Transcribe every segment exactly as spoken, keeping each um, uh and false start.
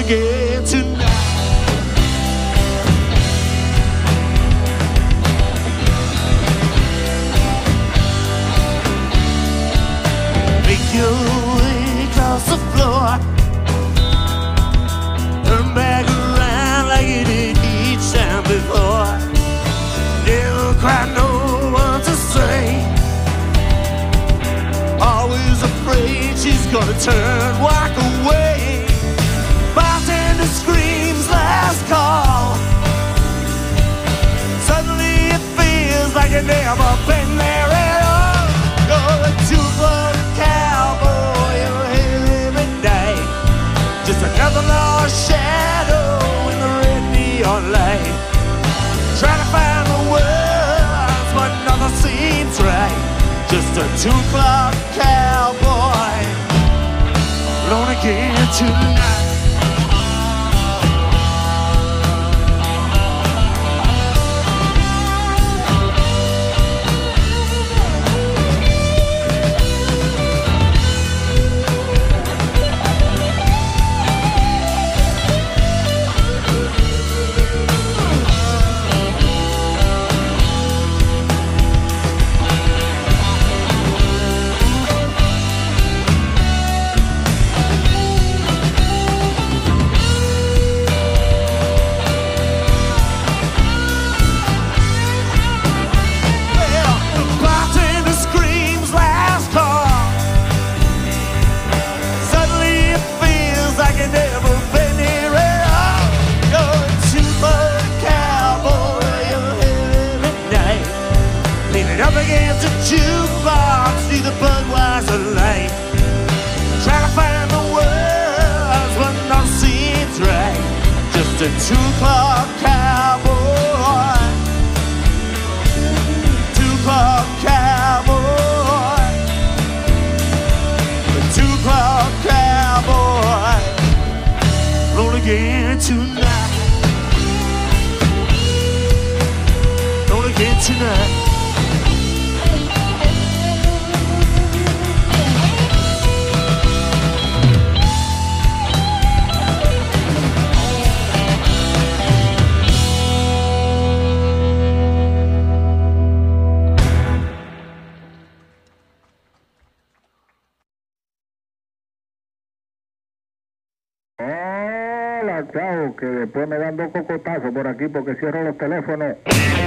again tonight. Make your way across the floor, turn back around like you did each time before. Never quite know what to say, always afraid she's gonna turn, walk away. Bartender screams last call, suddenly it feels like you've never been there at all. You're a two-foot cowboy, you're here every day, just another lost shadow in the red neon light. Trying to find the words, but nothing seems right. Just a two-clock cowboy, alone again tonight. Jukebox, see the Budweiser light. Try to find the words, but nothing seems right. Just a two-clock cowboy, two-clock cowboy, a two-clock cowboy, roll again tonight, roll again tonight. Chao, que después me dan dos cocotazos por aquí porque cierro los teléfonos.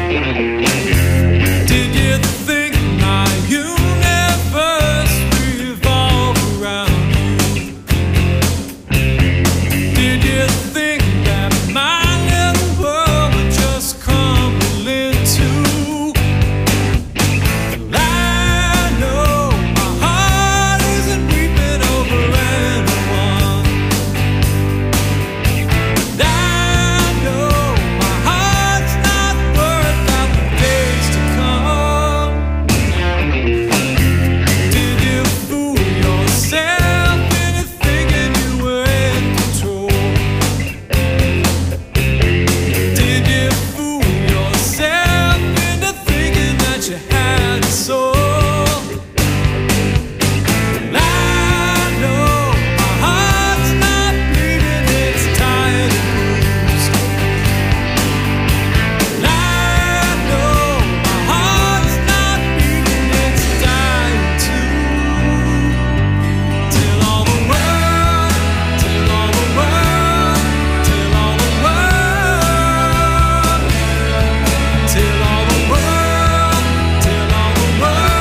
Did you think my universe revolved around you? Did you think that my little world would just crumble into? I know my heart isn't weeping over anyone. I know my heart's not worth out the days to come. Did you fool yourself into thinking you were in control? Did you fool yourself into thinking that you had a soul? I know my heart's not bleeding, it's tired and bruised. I know my heart's not beating, it's dying too. Till all the world, till all the world, till all the world, till all the world, till all the world.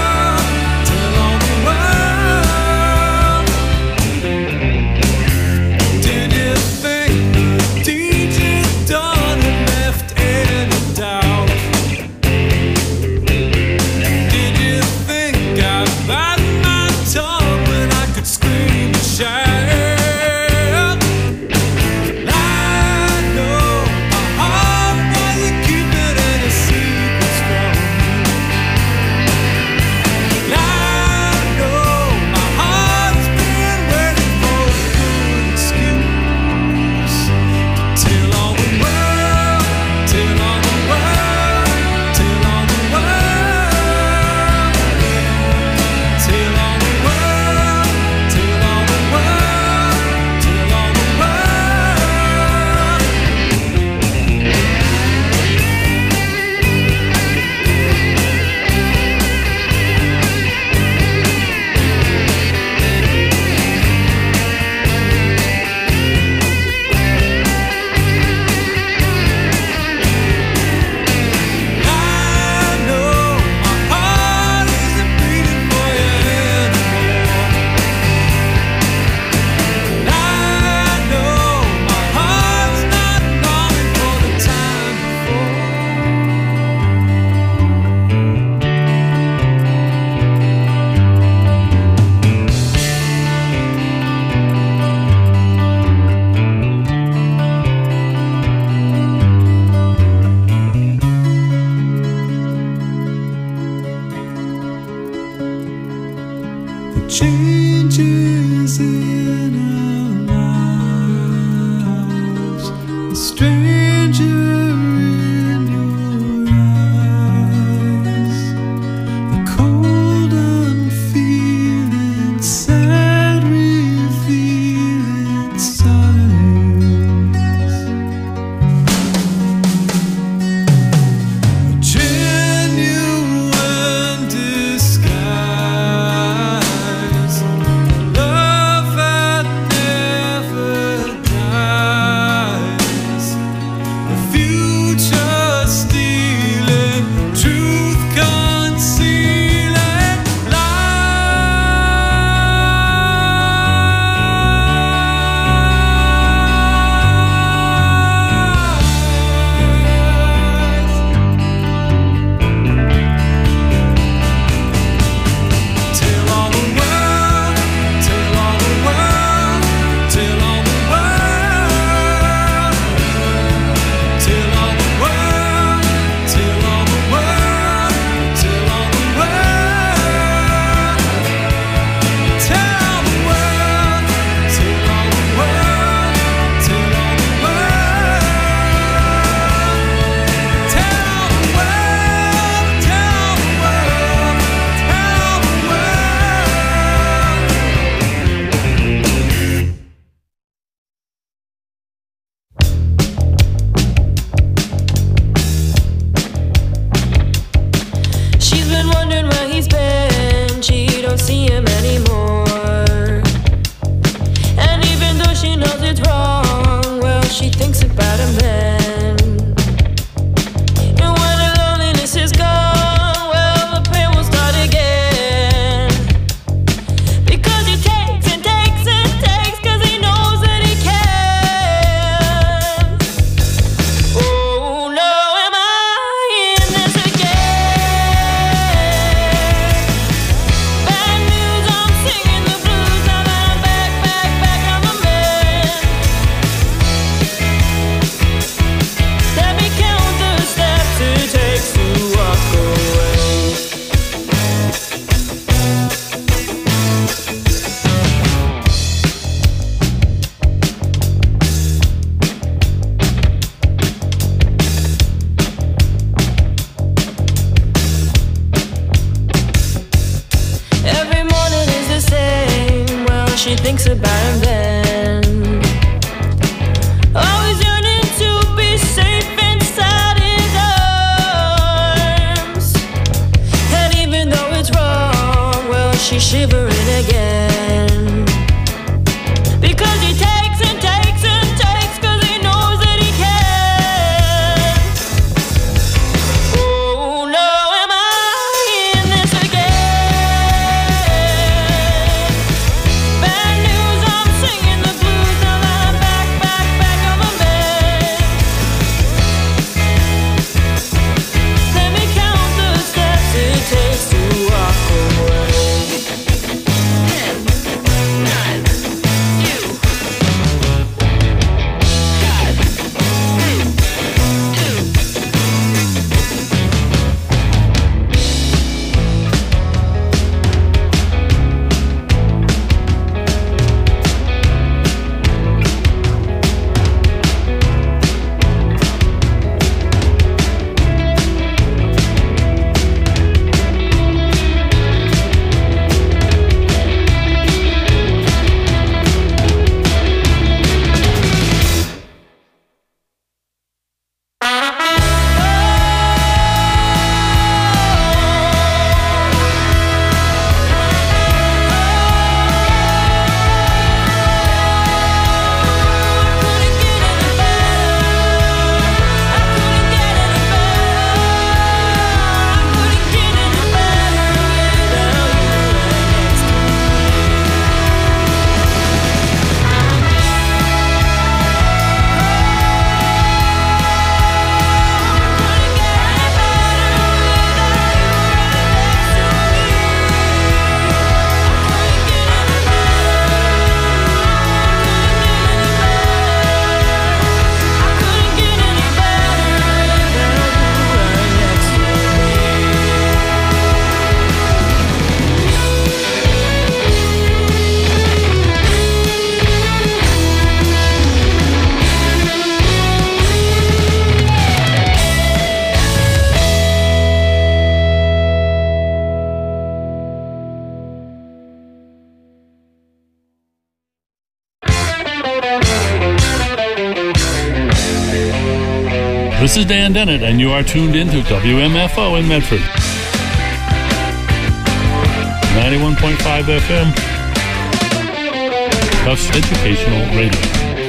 changes in our lives. A stranger in your eyes, the cold unfeeling, sad revealing silence. A genuine disguise, love that never dies. The future stealing, truth concealing lies. Tell all the world, tell all the world, tell all the world, tell all the world, tell all the world, tell all the world, tell all the world, tell all the world, tell all the world, tell all the world, tell the world, tell the world. She's been wondering where he's been. She don't see him anymore. And even though she knows it's wrong, well, she thinks about him then. And when the loneliness is gone, well, the pain will start again. Because he takes and takes and takes, 'cause he knows that he can. Oh no, am I in this again? Bad news, I'm singing the blues. Now that I'm back, back, back, I'm a man. Let me count the steps it takes to walk away. Every morning is the same. Well, she thinks about him then. Always yearning to be safe inside his arms. And even though it's wrong, well, she's shivering again. Because he takes and takes and takes, 'cause he knows that he can. Oh no, am I in this again? Bad news, I'm singing the blues. Now that I'm back, back, back, I'm a man. Let me count the steps it takes to walk away. This is Dan Dennett, and you are tuned in to W M F O in Medford. ninety-one point five F M. Tufts Educational Radio.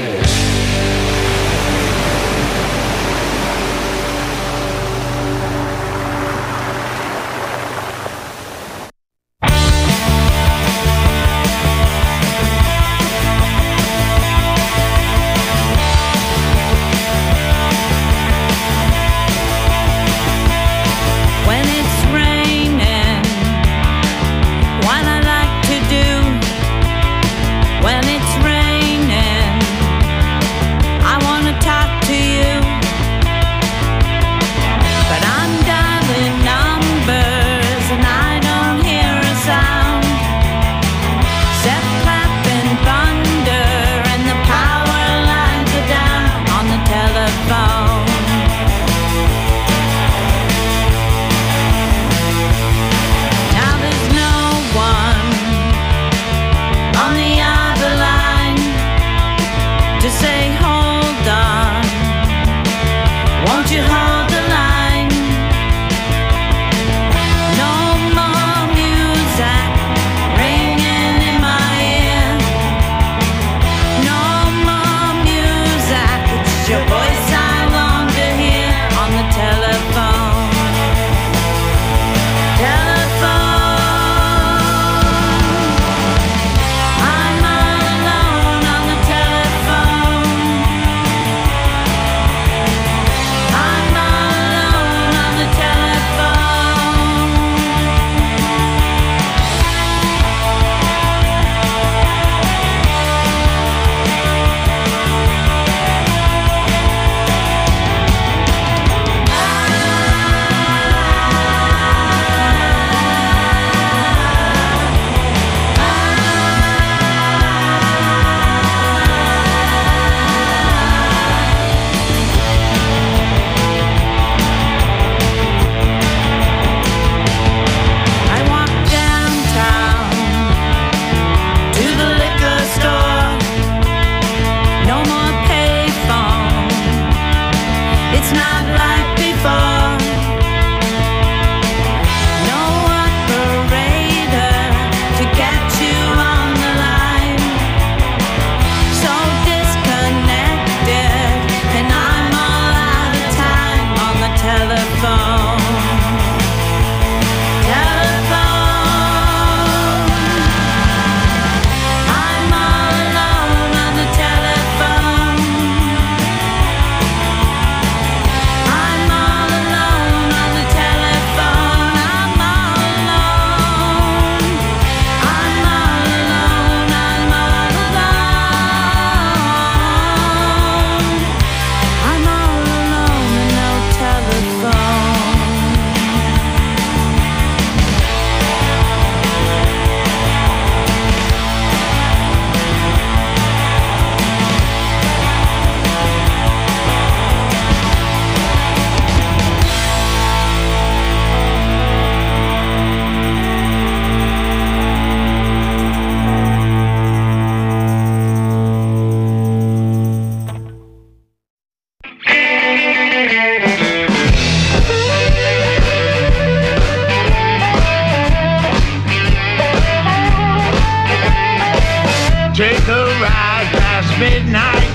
midnight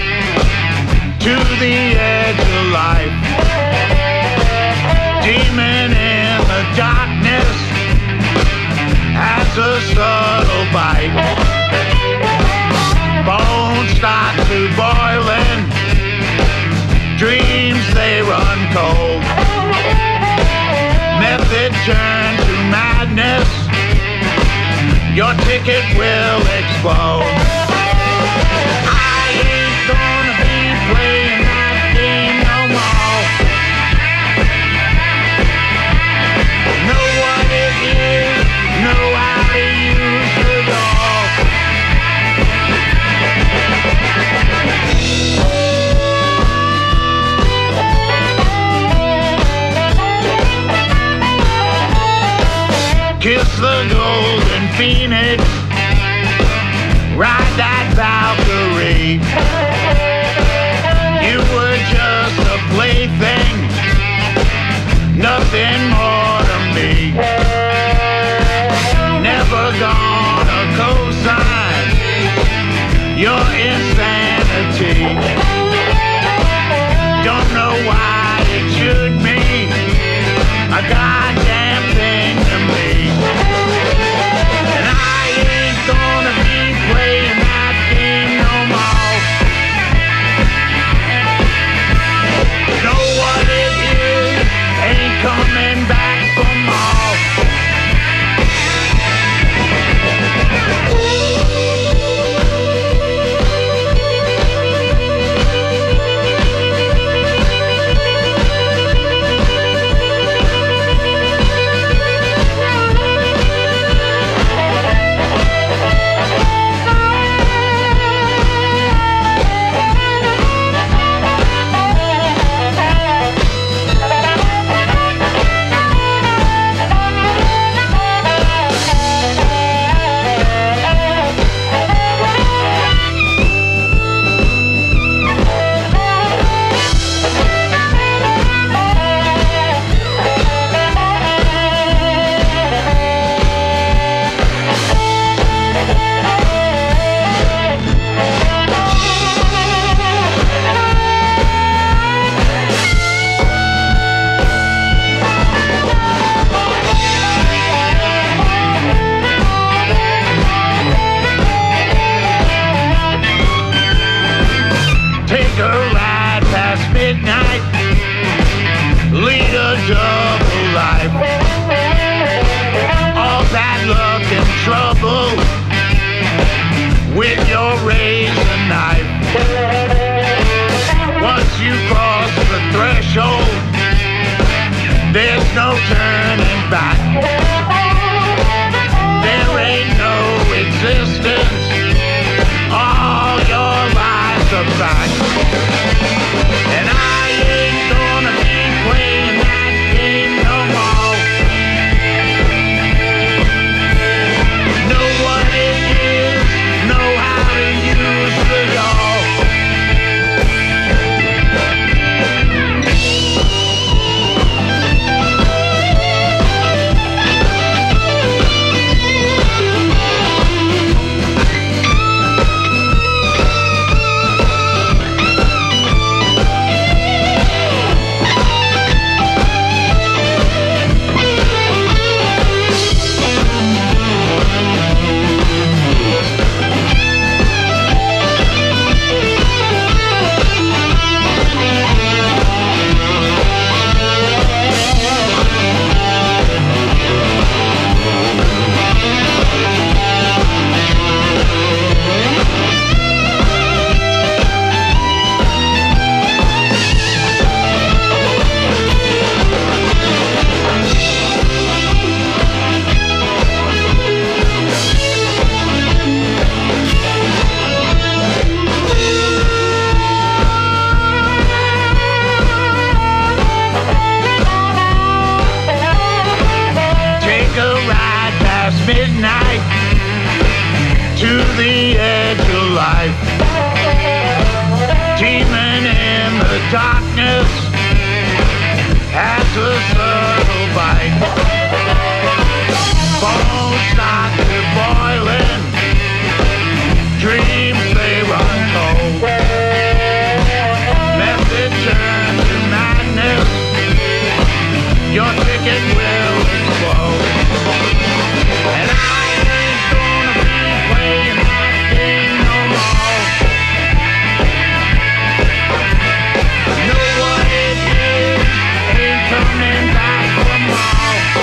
to the edge of life. Demon in the darkness has a subtle bite. Bones start to boiling, dreams they run cold. Method turn to madness, your ticket will explode. I ain't gonna be playing that game no more. Know what it is, know how to use the door. Kiss the golden phoenix, ride that Valkyrie. You were just a plaything, nothing more to me. Never gonna co-sign your insanity. Don't know why it should mean a goddamn thing to me. And I ain't gonna be playing that game no more. Know what it is, ain't coming back for more. Take a ride past midnight, lead a double life. All bad luck and trouble with your razor knife. Once you cross the threshold, there's no turning back. There ain't no existence, all your lies are back. And I ain't gonna be playing that game no more. Know what it is, know how to use it all. Midnight to the edge of life, teeming in the darkness as a subtle bite. Bones start to boiling, dreams they run cold. Method turns to madness, your ticket will explode. And I ain't gonna be playing that game no more. Know what it is, ain't coming back for more.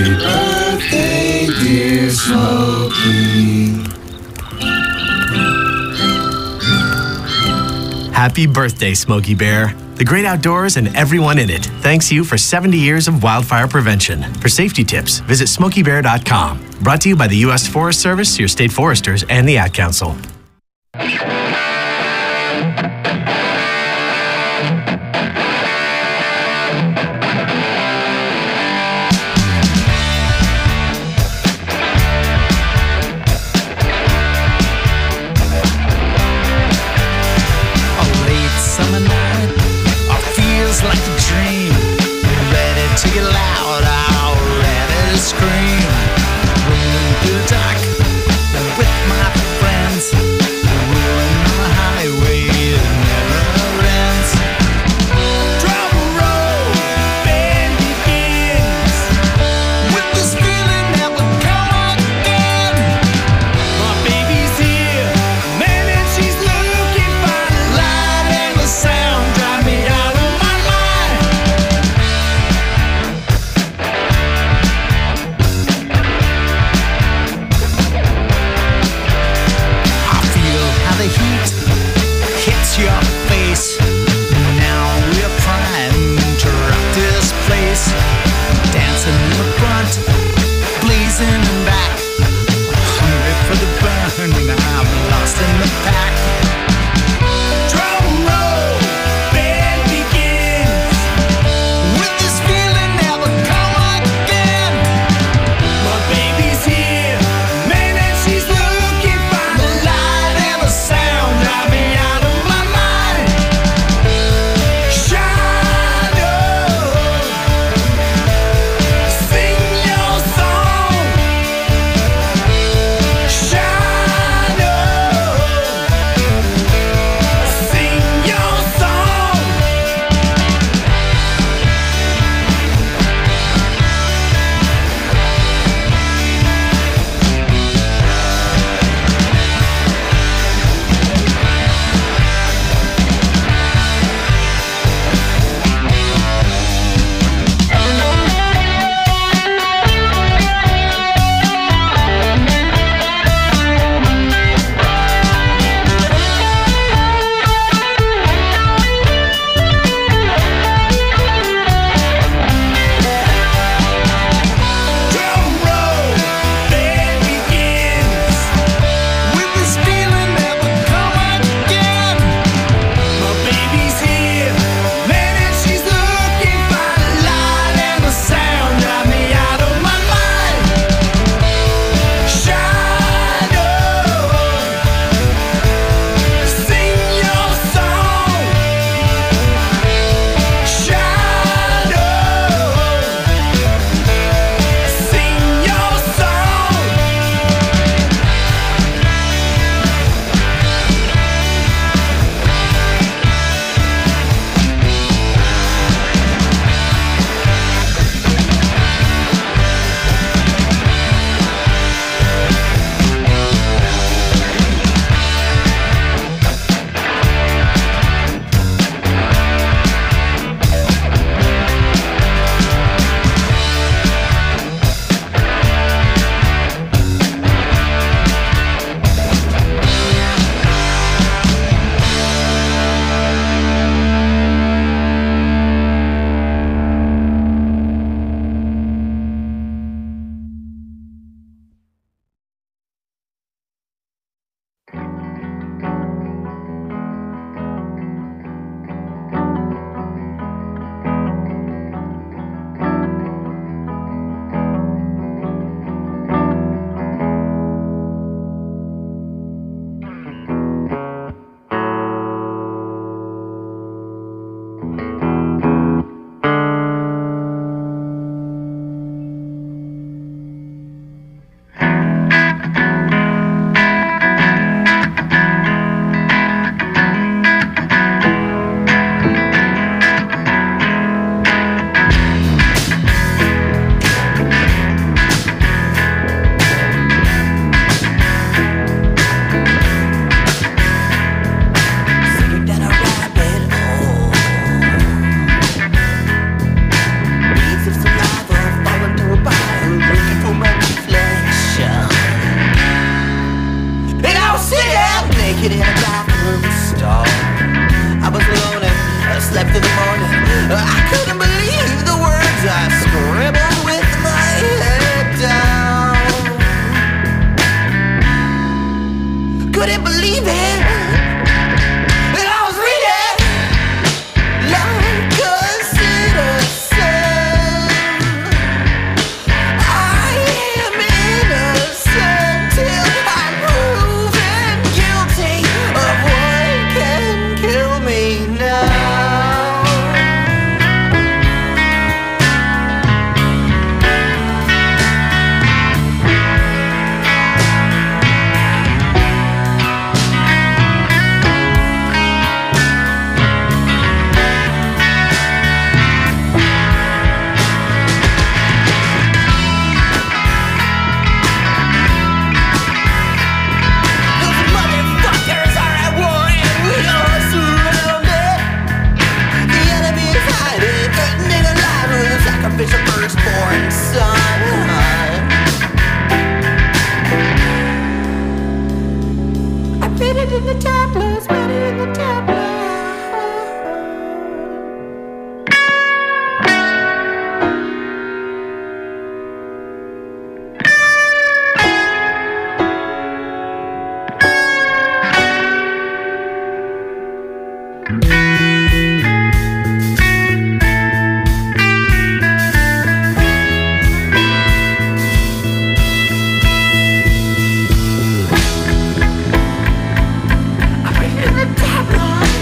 birthday, dear Smokey. Happy birthday, Smokey Bear. The great outdoors and everyone in it thanks you for seventy years of wildfire prevention. For safety tips, visit smokey bear dot com. Brought to you by the U S Forest Service, your state foresters, and the Ad Council. Summer night, oh, feels like a dream. Ready to get loud, oh, ready to scream. Rolling through the dark with my friends. naked in a bathroom stall. I was alone and I slept through the morning. I couldn't believe the words I scribbled with my head down. Couldn't believe it. And I was reading like a citizen. I am innocent till I'm proven guilty of what can kill me now. Those motherfuckers are at war and we are surrounded. The enemy is hiding, eating alive with a sacrificial firstborn son. I read it in the tabloids, read it in the tabloids. I read it in the tabloids.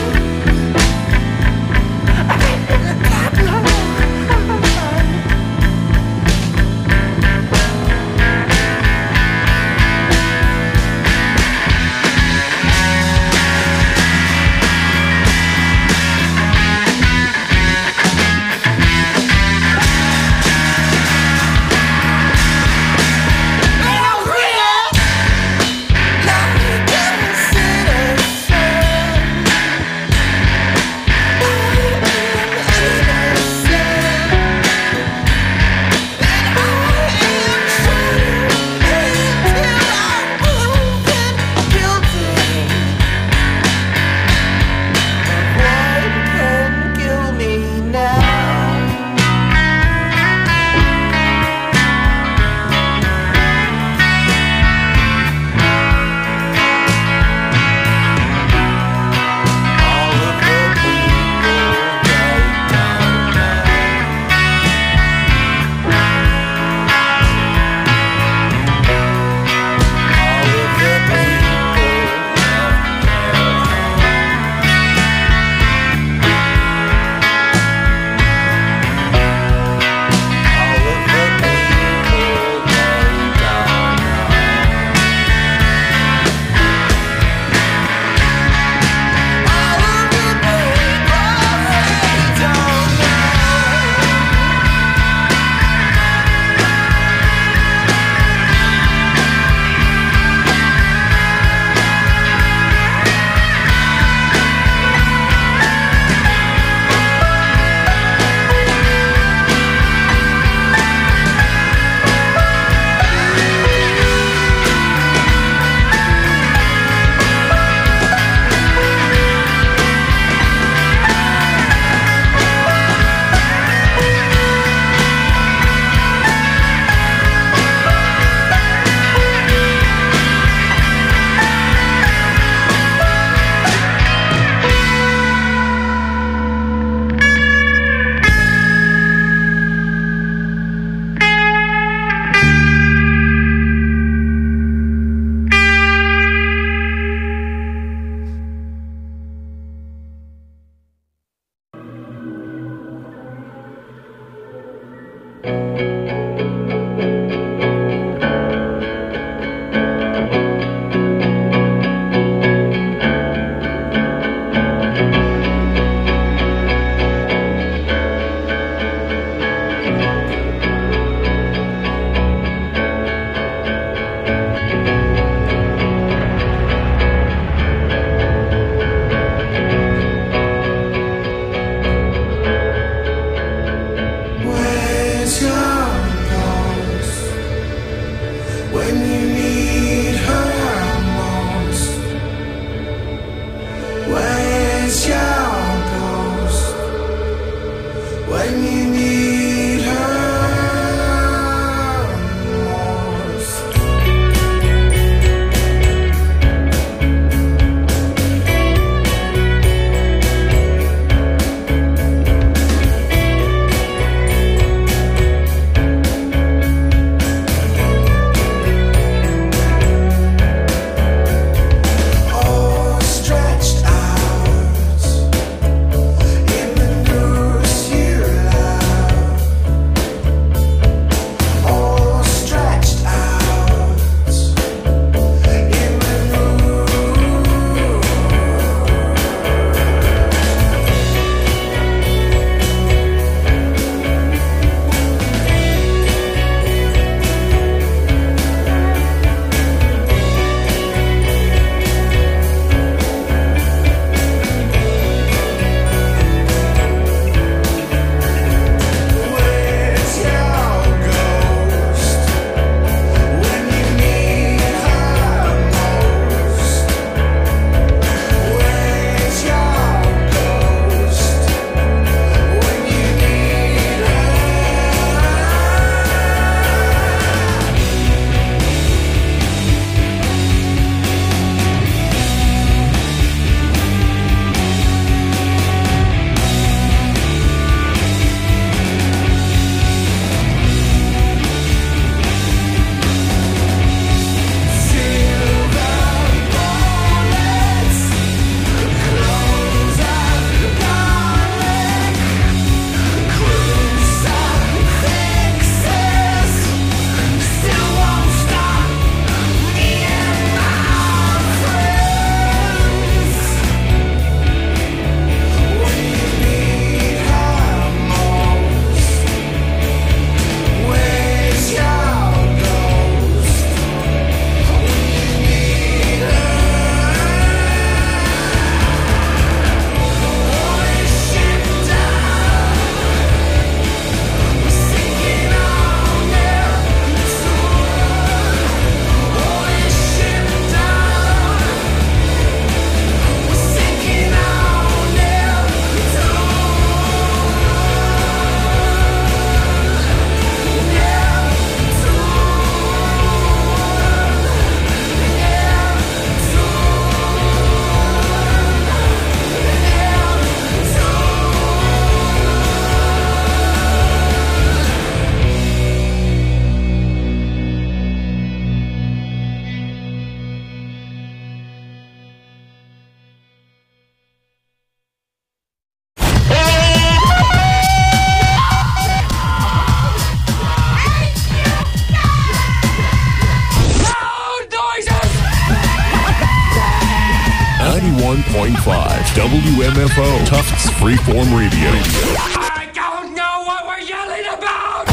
one point five W M F O, Tufts Freeform Radio. I don't know what we're yelling about!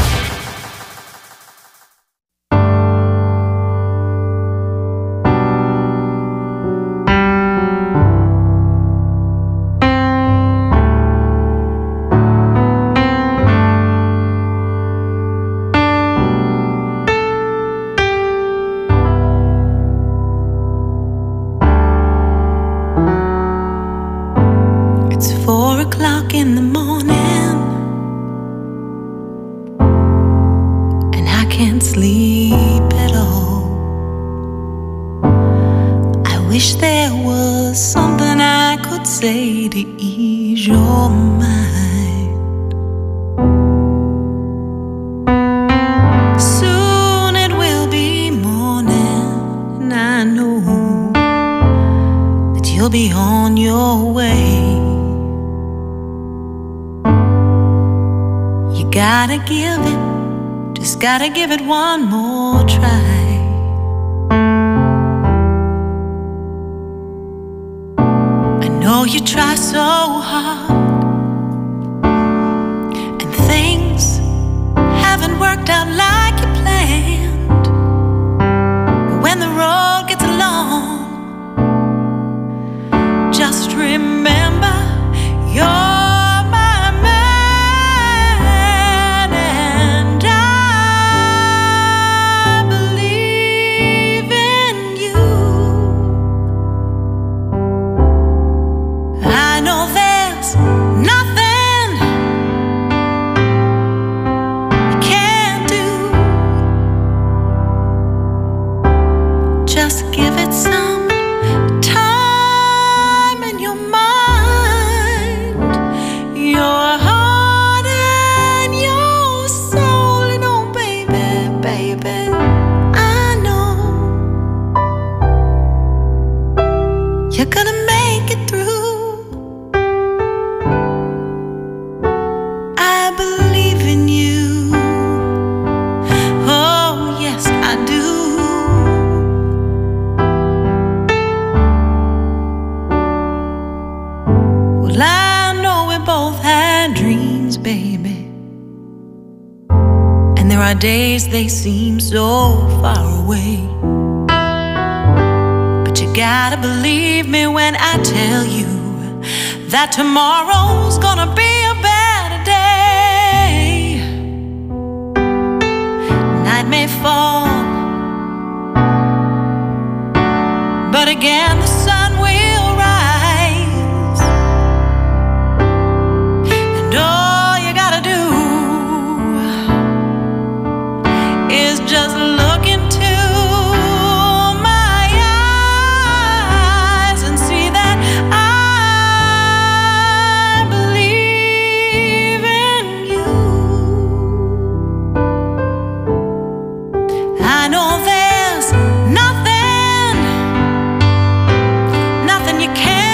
In the morning, and I can't sleep at all. I wish there was something I could say to ease your mind. Soon it will be morning, and I know that you'll be on your way. Gotta give it, just gotta give it one more try. I know you try so hard, and things haven't worked out like you planned. But when the road gets long, just remember you're days they seem so far away, but you gotta believe me when I tell you that tomorrow's gonna be a better day. Night may fall, but again the sun will rise, and all you gotta do is just look into my eyes and see that I believe in you. I know there's nothing, nothing you can't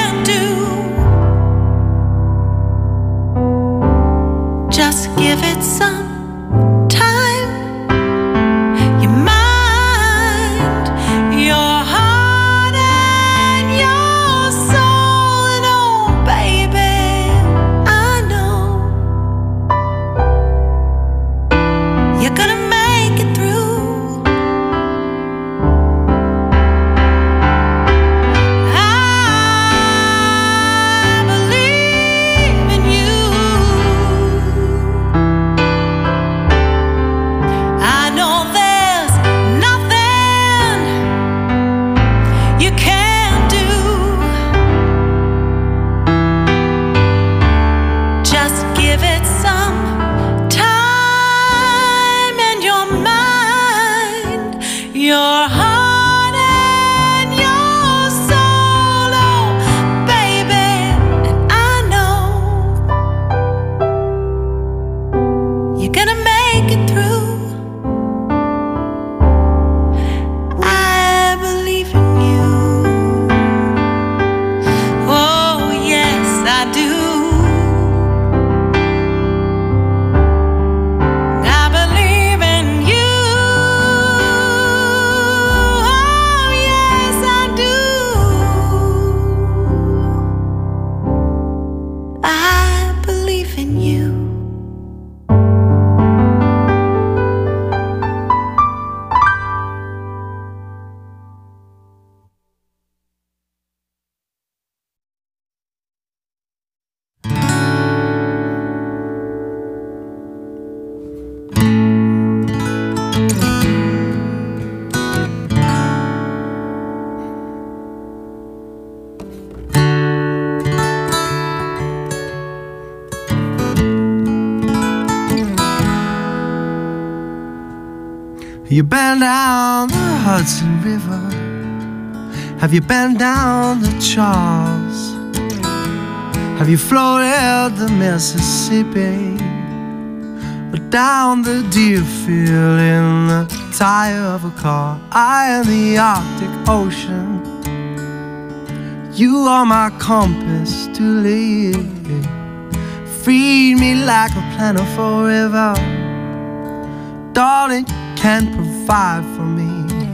You been down the Hudson River? Have you been down the Charles? Have you floated the Mississippi? Or down the Deerfield in the tire of a car? I am the Arctic Ocean. You are my compass to lead. Feed me like a plentiful river. Darling, you can provide for me.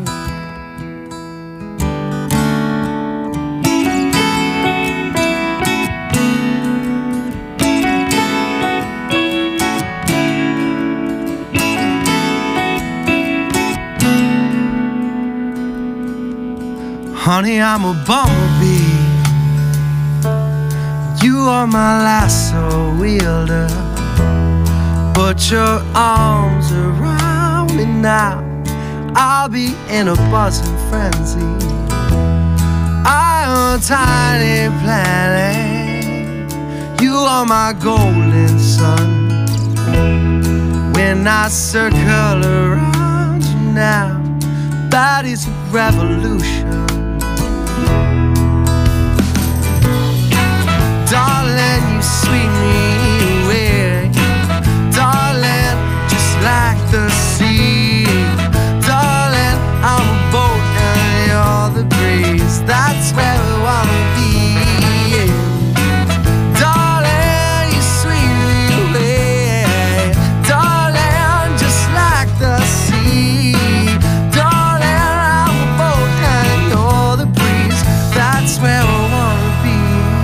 Honey, I'm a bumblebee. You are my lasso wielder. Put your arms around me now. I'll be in a buzzing frenzy. I am a tiny planet. You are my golden sun. When I circle around you now, that is a revolution. Darling, you sweep me away. Darling, just like the sea. Darling, I'm a boat and you're the breeze. That's where we wanna be. Darling, you sweep me away. Darling, just like the sea. Darling, I'm a boat and you're the breeze. That's where we wanna be.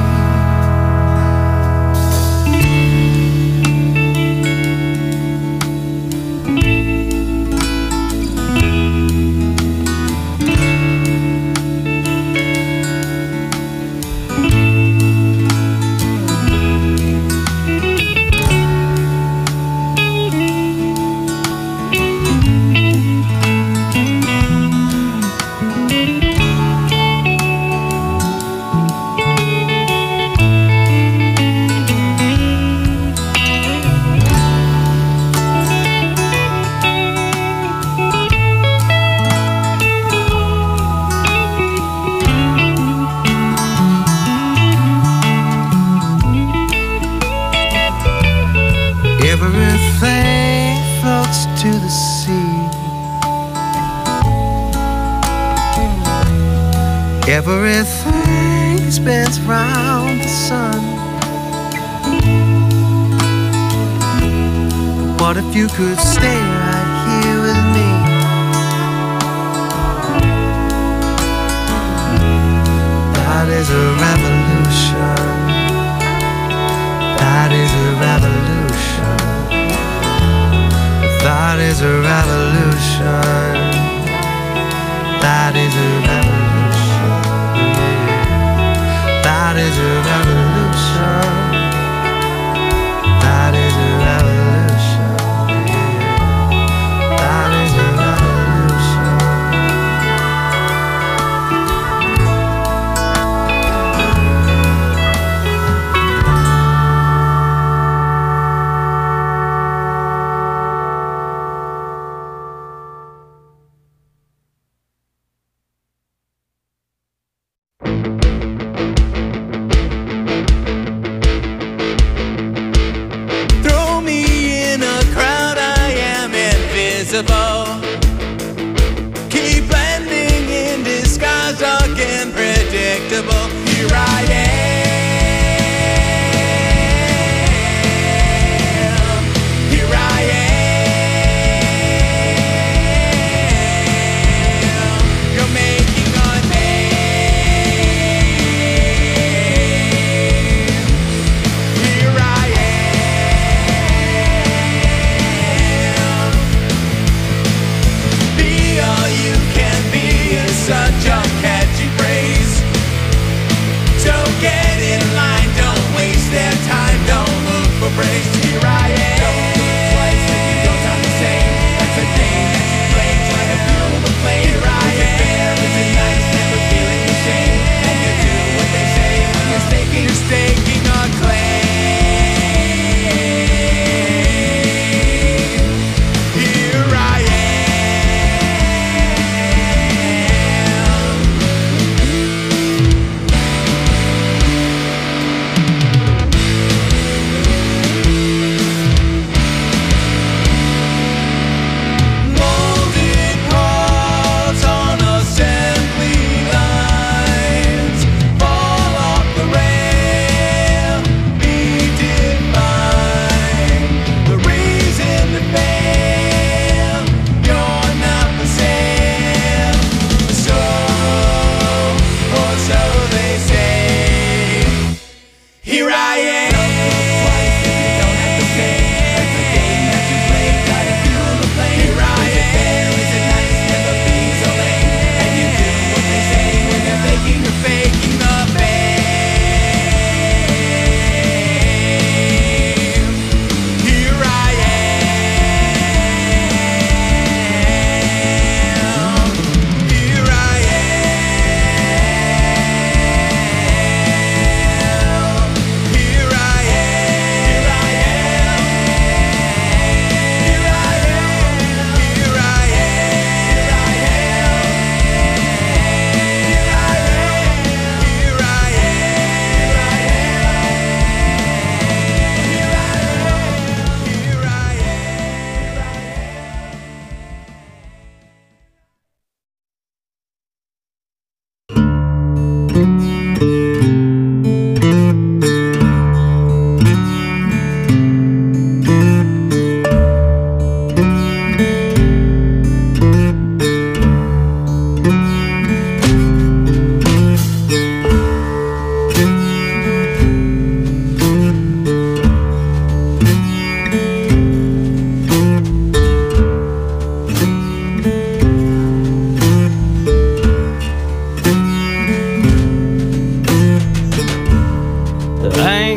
Everything floats to the sea. Everything spins round the sun. What if you could stay right here with me? That is a revolution. That is a revolution. That is a revolution. That is a revolution. That is a revolution. That is a revolution. That is a revolution. Throw me in a crowd, I am invisible. Keep blending in disguise, dark and predictable. Here I am. Here I am. You're making a name. Here I am. Be all you can be is such a catchy phrase. So get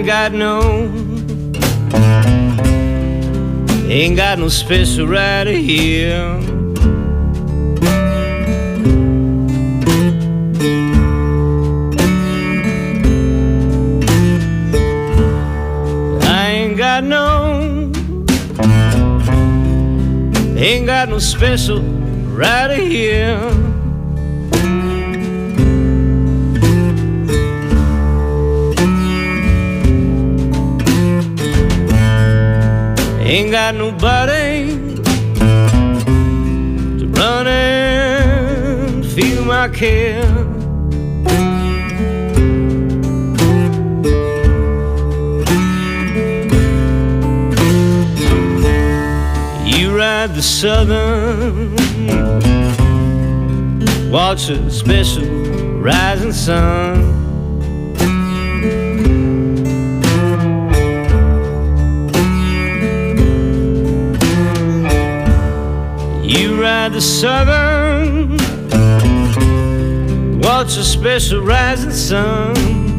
ain't got no, ain't got no special rider here. I ain't got no, ain't got no special rider here. Ain't got nobody to run and feel my care. You ride the southern, watch a special rising sun. You ride the southern, watch a special rising sun.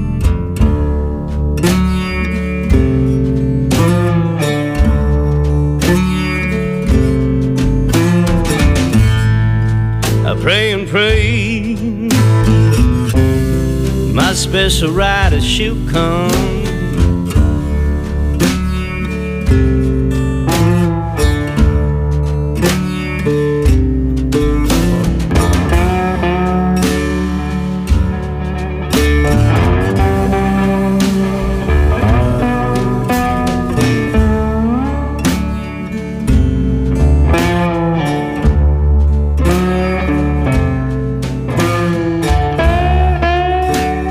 I pray and pray my special rider she'll come.